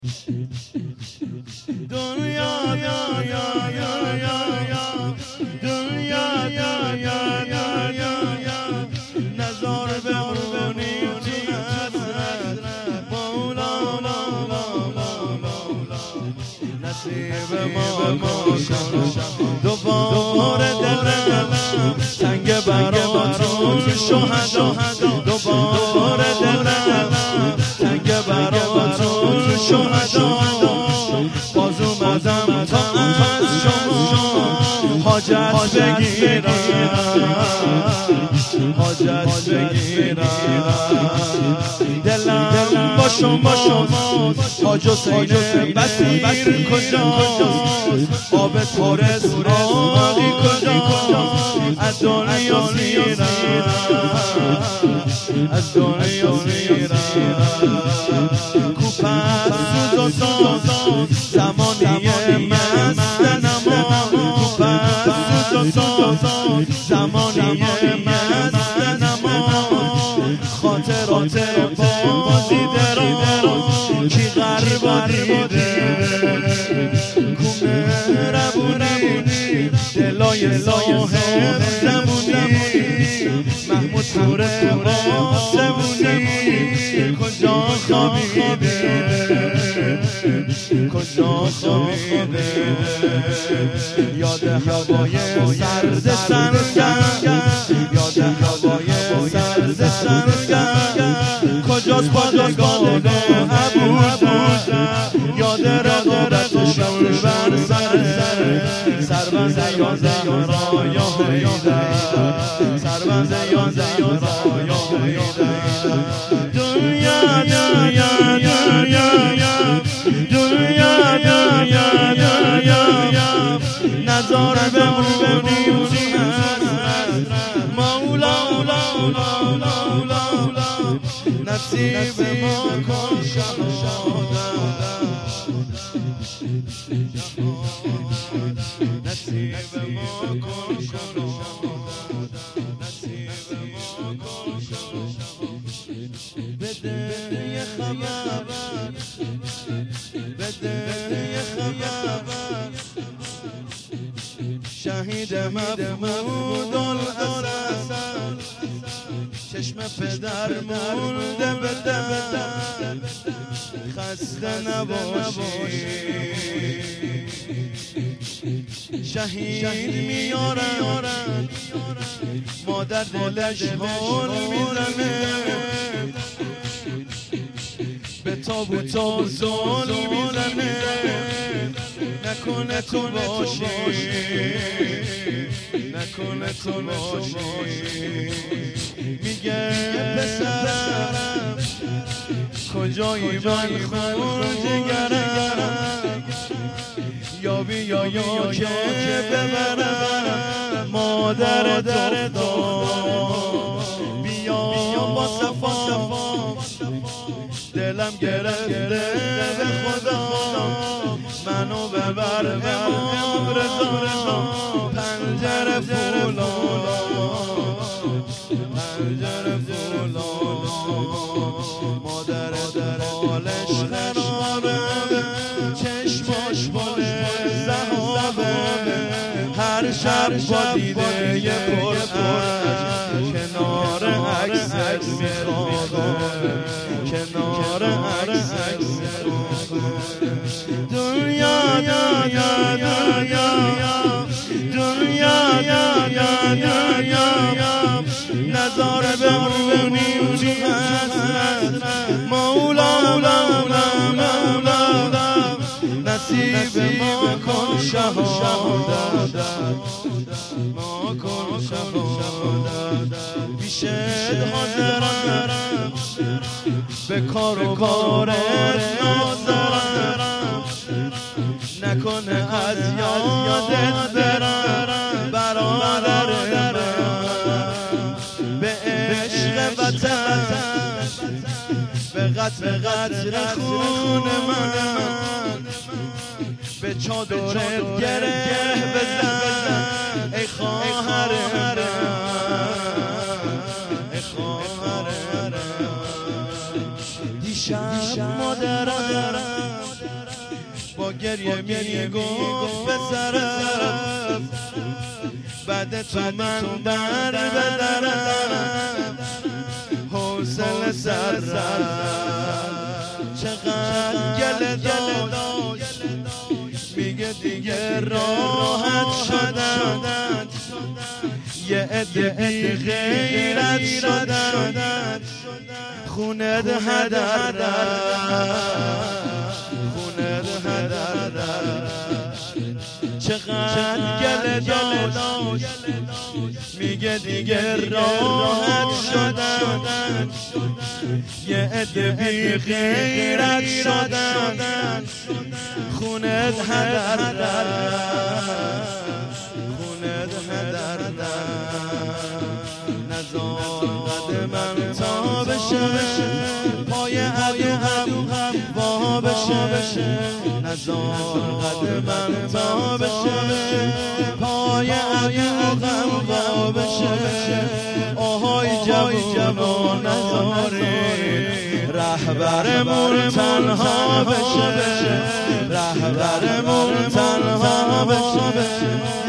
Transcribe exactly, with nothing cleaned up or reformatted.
دنیا یا یا یا یا یا دنیا یا یا یا یا یا نظر بمونی تو حسرت مولا مولا مولا نصیب ما کن دوباره دلم تنگ براتون شهدا دوباره دلم تنگ براتون شهدا باز اومدم تا از شما حاجت بگیرم حاجت بگیرم دلم با شما حاج حسین بصیر کجاست آب پرس آقی کجاست از دنیا میرم از دنیا میرم کوپس سوز و ساز زمانی مست نما کوپس سوز و ساز زمانی مست نما خاطرات بازی درام کی غرب دیده کومه ربونی دلای صاحب زمونی محمود پوره آسمونی کجا خوابیده کجا خوابیده یاد هوای سرد سنگم یاد هوای سرد سنگم کجاست پادگان ابوجا یاد رقابتشون بر سر سربند یازده را یا حیدر سربند یازده را یا حیدر دنیا دنیا دنیا دنیا دنیا دنیا نظر بمونیم مولا نصیب ما کن شهادت نصیب ما کن شهادت نصیب ما کن شهادت بده یه خبر بده یه خبر شهید محمود الحسن چشم پدر مونده به دم خسته نباشی شهید میارن مادر دلش حال میزنه به تابوت و زل میزنه نکنه تو باشی نکنه تو باشی میگه پسرم کجایی من خون جگرم یا بیا یا که ببرم مادر دردم بیا با صفا دلم گرفته به خدا منو ببر امام رضا پنجره فولا پنجره فولا مادر حالش خرابه چشماش باله زهابه هر شب با دیده یه پر کنار عکست میخوابه کنار عکست دنیا دنیا دنیا دنیا دنیا دنیا نظر بمونیم تو حسرت مولا مولا مولا نصیب ما کن شهادت ما کن شهادت پیشت حاضرم به کار و کارت ناظرم نکنه از یادت برم برادر به عشق وطن به قطر قطر خون من به چادرت گره بزن ای خواهر ای خواهر دیشب مادرم گریه میگفت بسرم بعد تو من در بدرم حوصله سر چقدر گله داشت میگه دیگه راحت شدن یه عده بی غیرت شدن خونه ده هدر خونه ده هدر چقدر گله داشت میگه دیگه راحت شدن یه عده بی غیرت شدن خونه ده هدر خونه ده هدر نزار قدمم تا بشه پای عدو هم وا بشه نزار قدمم تا بشه پای عدو هم وا بشه آهای جوان نزاری رهبرمون تنها بشه رهبرمون تنها بشه